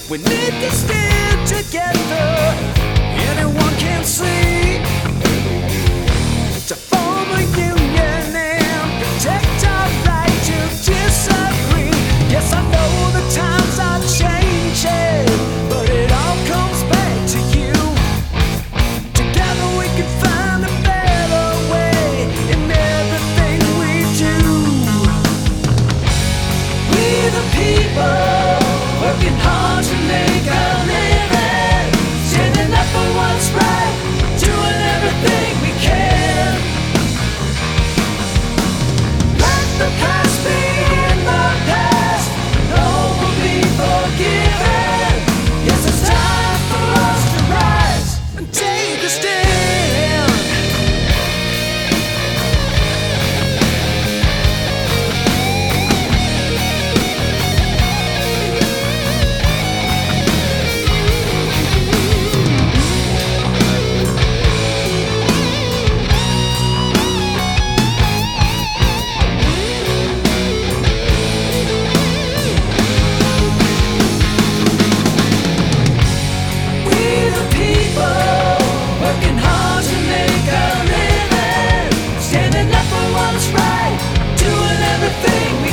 We need to stand together. Anyone can see. To form a union and protect our right to disagree. Yes, I know the times are changing, but it all comes back to you. Together we can find a better way in everything we do. We the people, working hard to make a living, standing up for what's right, doing everything we can. Let the past be in the past, no will be forgiven. Yes, it's time for us to rise and take a stand. Working hard to make a living, standing up for what's right, doing everything